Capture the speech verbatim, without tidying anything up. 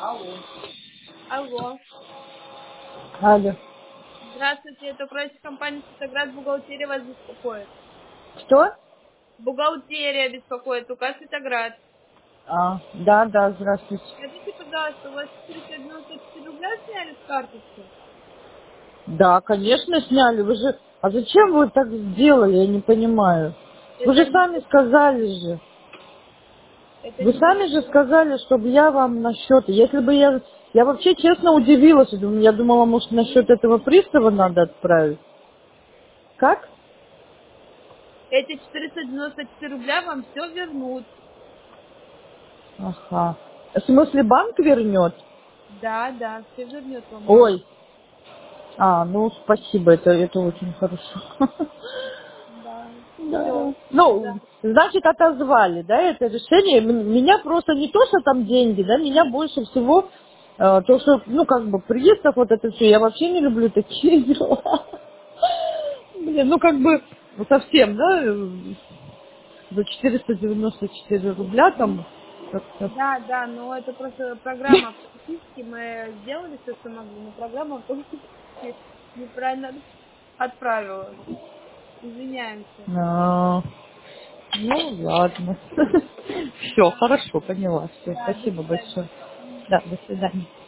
Алло. Алло. Здравствуйте, это управляющая компания Светоград, бухгалтерия вас беспокоит. Что? Бухгалтерия беспокоит, УК Светоград. А, да, да, здравствуйте. Скажите, пожалуйста, у вас четыреста девяносто четыре рубля сняли с карточки? Да, конечно, сняли. Вы же... А зачем вы так сделали, я не понимаю. Вы Это же не, сами сказали же. это Вы не сами же дело. сказали, чтобы я вам на счет. Если бы я... Я вообще честно удивилась. Я думаю, я думала, может, на счет этого пристава надо отправить. Как? Эти четыреста девяносто четыре рубля вам все вернут. Ага. В смысле, банк вернет? Да, да, все вернет вам банк. Ой. А, ну, спасибо, это, это очень хорошо. Да. Да. Все. Да. Ну, значит, отозвали, да, это решение. М- Меня просто не то, что там деньги, да, меня больше всего э, то, что, ну, как бы, приездов вот это все, я вообще не люблю такие дела. Блин, ну, как бы, ну, совсем, да, э, за четыреста девяносто четыре рубля там как-то. Да, да, но это просто программа автоматически. Мы сделали все, что могли, но программа автоматически неправильно отправила. Извиняемся. А, ну, ладно. Все, Да, хорошо, поняла. Все, да, до спасибо свидания. большое. Да, до свидания.